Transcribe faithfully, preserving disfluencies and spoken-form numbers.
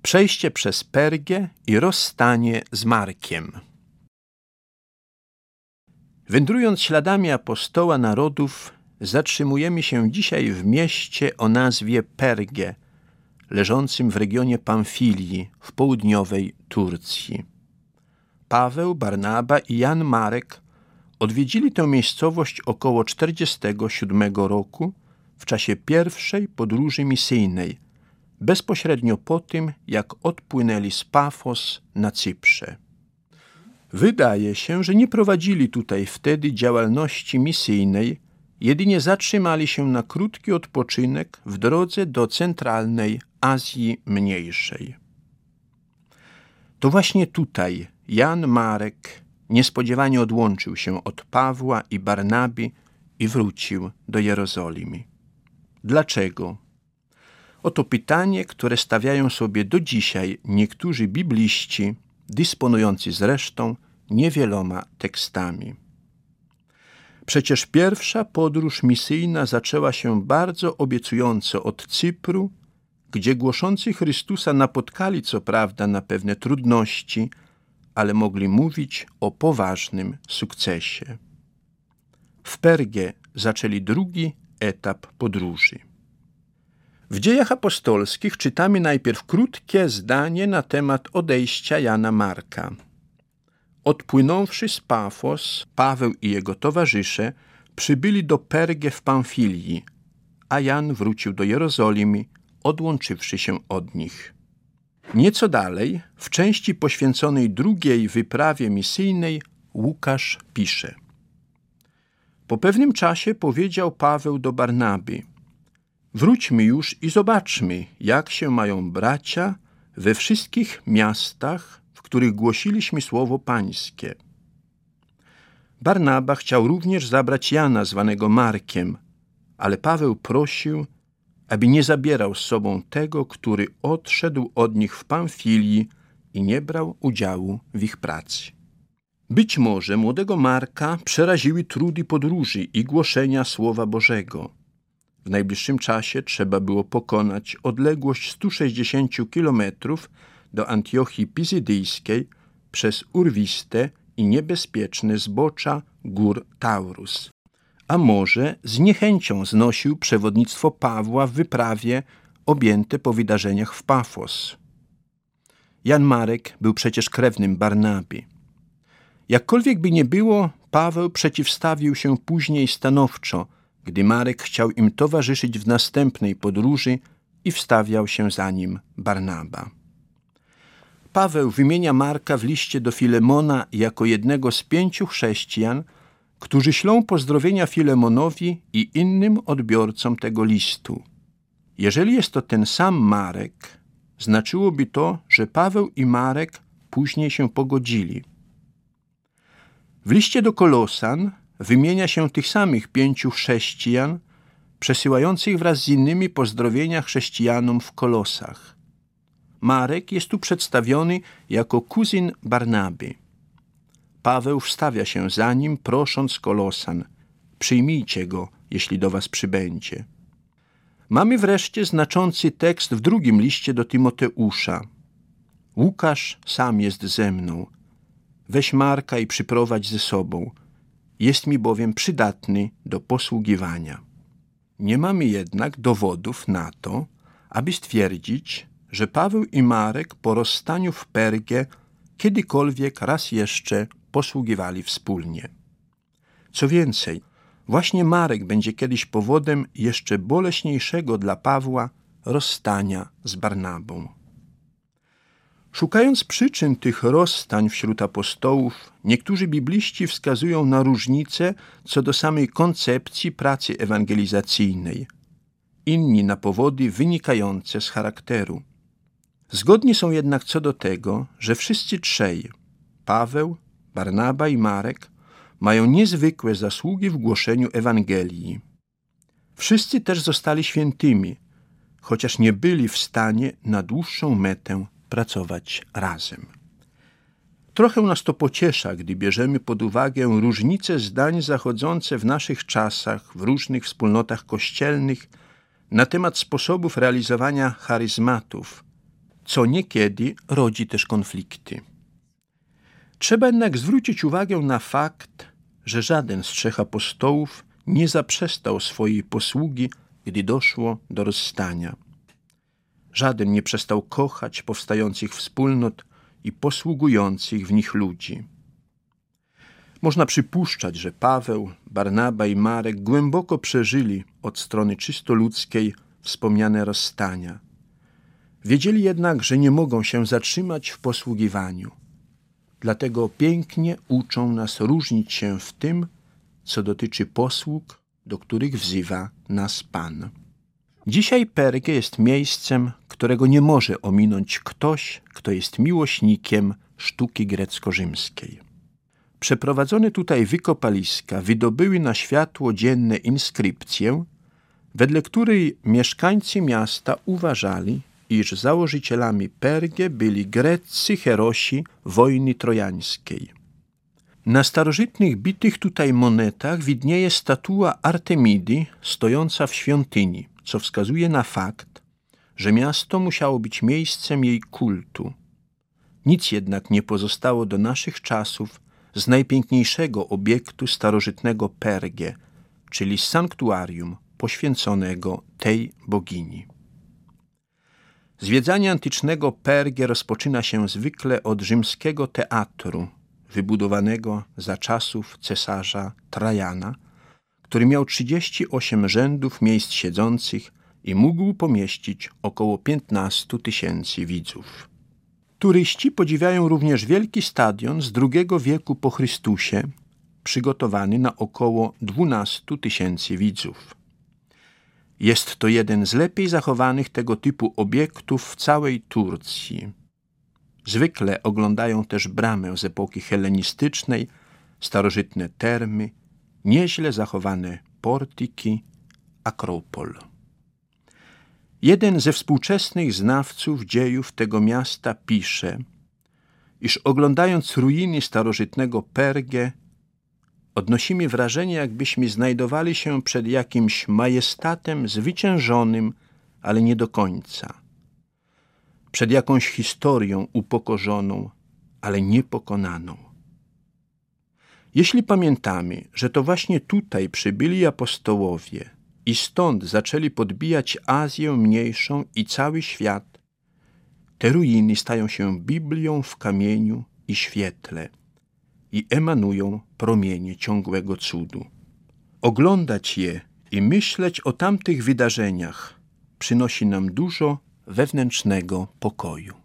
Przejście przez Pergę i rozstanie z Markiem. Wędrując śladami apostoła narodów, zatrzymujemy się dzisiaj w mieście o nazwie Pergę, leżącym w regionie Pamfilii w południowej Turcji. Paweł, Barnaba i Jan Marek odwiedzili tę miejscowość około czterdziestego siódmego roku w czasie pierwszej podróży misyjnej, bezpośrednio po tym, jak odpłynęli z Pafos na Cyprze. Wydaje się, że nie prowadzili tutaj wtedy działalności misyjnej, jedynie zatrzymali się na krótki odpoczynek w drodze do centralnej Azji Mniejszej. To właśnie tutaj Jan Marek niespodziewanie odłączył się od Pawła i Barnaby i wrócił do Jerozolimy. Dlaczego? Oto pytanie, które stawiają sobie do dzisiaj niektórzy bibliści, dysponujący zresztą niewieloma tekstami. Przecież pierwsza podróż misyjna zaczęła się bardzo obiecująco od Cypru, gdzie głoszący Chrystusa napotkali co prawda na pewne trudności, ale mogli mówić o poważnym sukcesie. W Pergę zaczęli drugi etap podróży. W Dziejach Apostolskich czytamy najpierw krótkie zdanie na temat odejścia Jana Marka. Odpłynąwszy z Pafos, Paweł i jego towarzysze przybyli do Pergę w Pamfilii, a Jan wrócił do Jerozolimy, odłączywszy się od nich. Nieco dalej, w części poświęconej drugiej wyprawie misyjnej, Łukasz pisze: Po pewnym czasie powiedział Paweł do Barnaby: Wróćmy już i zobaczmy, jak się mają bracia we wszystkich miastach, w których głosiliśmy słowo pańskie. Barnaba chciał również zabrać Jana, zwanego Markiem, ale Paweł prosił, aby nie zabierał z sobą tego, który odszedł od nich w Pamfilii i nie brał udziału w ich pracy. Być może młodego Marka przeraziły trudy podróży i głoszenia Słowa Bożego. W najbliższym czasie trzeba było pokonać odległość stu sześćdziesięciu kilometrów do Antiochii Pizydyjskiej przez urwiste i niebezpieczne zbocza gór Taurus. A może z niechęcią znosił przewodnictwo Pawła w wyprawie objęte po wydarzeniach w Pafos. Jan Marek był przecież krewnym Barnaby. Jakkolwiek by nie było, Paweł przeciwstawił się później stanowczo, gdy Marek chciał im towarzyszyć w następnej podróży i wstawiał się za nim Barnaba. Paweł wymienia Marka w liście do Filemona jako jednego z pięciu chrześcijan, którzy ślą pozdrowienia Filemonowi i innym odbiorcom tego listu. Jeżeli jest to ten sam Marek, znaczyłoby to, że Paweł i Marek później się pogodzili. W liście do Kolosan wymienia się tych samych pięciu chrześcijan, przesyłających wraz z innymi pozdrowienia chrześcijanom w Kolosach. Marek jest tu przedstawiony jako kuzyn Barnaby. Paweł wstawia się za nim, prosząc Kolosan: przyjmijcie go, jeśli do was przybędzie. Mamy wreszcie znaczący tekst w drugim liście do Tymoteusza. Łukasz sam jest ze mną. Weź Marka i przyprowadź ze sobą. Jest mi bowiem przydatny do posługiwania. Nie mamy jednak dowodów na to, aby stwierdzić, że Paweł i Marek po rozstaniu w Pergę kiedykolwiek raz jeszcze posługiwali wspólnie. Co więcej, właśnie Marek będzie kiedyś powodem jeszcze boleśniejszego dla Pawła rozstania z Barnabą. Szukając przyczyn tych rozstań wśród apostołów, niektórzy bibliści wskazują na różnice co do samej koncepcji pracy ewangelizacyjnej, inni na powody wynikające z charakteru. Zgodni są jednak co do tego, że wszyscy trzej, Paweł, Barnaba i Marek, mają niezwykłe zasługi w głoszeniu Ewangelii. Wszyscy też zostali świętymi, chociaż nie byli w stanie na dłuższą metę pracować razem. Trochę nas to pociesza, gdy bierzemy pod uwagę różnice zdań zachodzące w naszych czasach w różnych wspólnotach kościelnych na temat sposobów realizowania charyzmatów, co niekiedy rodzi też konflikty. Trzeba jednak zwrócić uwagę na fakt, że żaden z trzech apostołów nie zaprzestał swojej posługi, gdy doszło do rozstania. Żaden nie przestał kochać powstających wspólnot i posługujących w nich ludzi. Można przypuszczać, że Paweł, Barnaba i Marek głęboko przeżyli od strony czysto ludzkiej wspomniane rozstania. Wiedzieli jednak, że nie mogą się zatrzymać w posługiwaniu. Dlatego pięknie uczą nas różnić się w tym, co dotyczy posług, do których wzywa nas Pan. Dzisiaj Pergę jest miejscem, którego nie może ominąć ktoś, kto jest miłośnikiem sztuki grecko-rzymskiej. Przeprowadzone tutaj wykopaliska wydobyły na światło dzienne inskrypcję, wedle której mieszkańcy miasta uważali, iż założycielami Pergę byli greccy herosi wojny trojańskiej. Na starożytnych bitych tutaj monetach widnieje statua Artemidy stojąca w świątyni, co wskazuje na fakt, że miasto musiało być miejscem jej kultu. Nic jednak nie pozostało do naszych czasów z najpiękniejszego obiektu starożytnego Pergę, czyli sanktuarium poświęconego tej bogini. Zwiedzanie antycznego Pergę rozpoczyna się zwykle od rzymskiego teatru, wybudowanego za czasów cesarza Trajana, który miał trzydzieści osiem rzędów miejsc siedzących i mógł pomieścić około piętnastu tysięcy widzów. Turyści podziwiają również wielki stadion z drugiego wieku po Chrystusie, przygotowany na około dwunastu tysięcy widzów. Jest to jeden z lepiej zachowanych tego typu obiektów w całej Turcji. Zwykle oglądają też bramę z epoki hellenistycznej, starożytne termy, nieźle zachowane portiki, akropol. Jeden ze współczesnych znawców dziejów tego miasta pisze, iż oglądając ruiny starożytnego Pergę, odnosimy wrażenie, jakbyśmy znajdowali się przed jakimś majestatem zwyciężonym, ale nie do końca. Przed jakąś historią upokorzoną, ale niepokonaną. Jeśli pamiętamy, że to właśnie tutaj przybyli apostołowie i stąd zaczęli podbijać Azję mniejszą i cały świat, te ruiny stają się Biblią w kamieniu i świetle i emanują promienie ciągłego cudu. Oglądać je i myśleć o tamtych wydarzeniach przynosi nam dużo wewnętrznego pokoju.